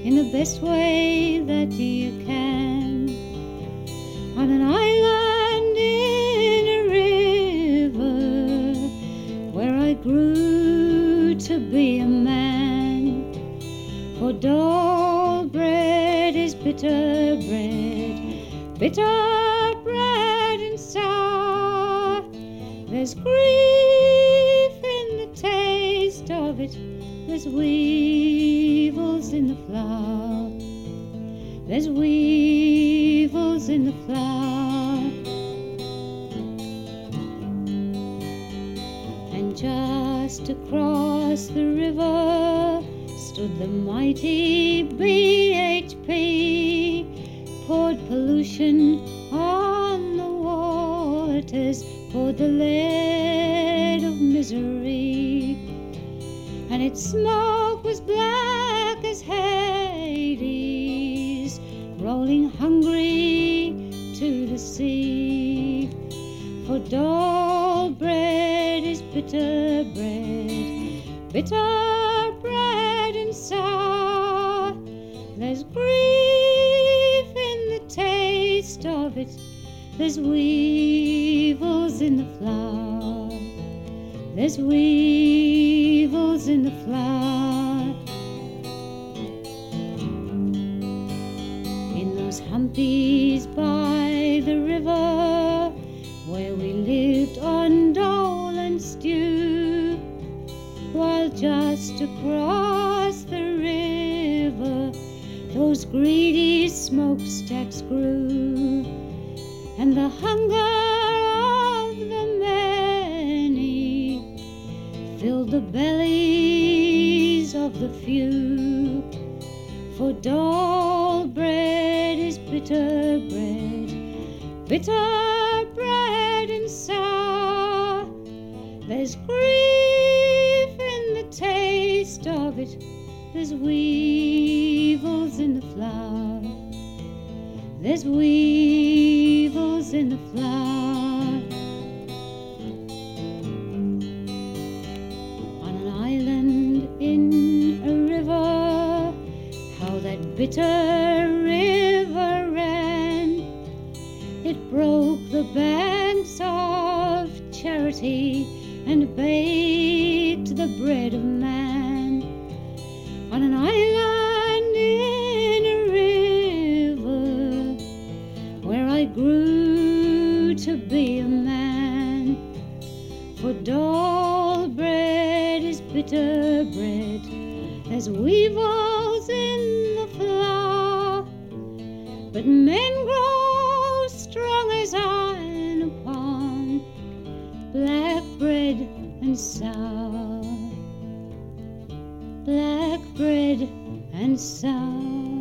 in the best way that you can. On an island in a river where I grew to be a man. For dull bread is bitter bread, bitter bread and sour. There's grief in the taste of it, there's weevils in the flour, there's weevils in the flour. And just across the river stood the mighty BHP, poured pollution on the waters, poured the lead of misery, and its smoke was black as Hades, rolling hungry to the sea. For dull bread is bitter bread, bitter bread and sour. There's grief in the taste of it, there's weevils in the flour, there's weevils in the flour. In those humpies by the river where we lived on dole and stew, while just across the river those greedy smokestacks grew, and the hunger of the many filled the bellies of the few. For dull bread is bitter bread, bitter bread and sour. There's grief in the taste of it, there's weevils in the flour, there's weevils in the flour. On an island in a river, how that bitter river ran, it broke the banks of charity and baked the bread of man. On an island in a river where I grew to be a man. For dull bread is bitter bread, there's weevils in the flour, but men grow strong as iron upon black bread and sour, black bread and sour.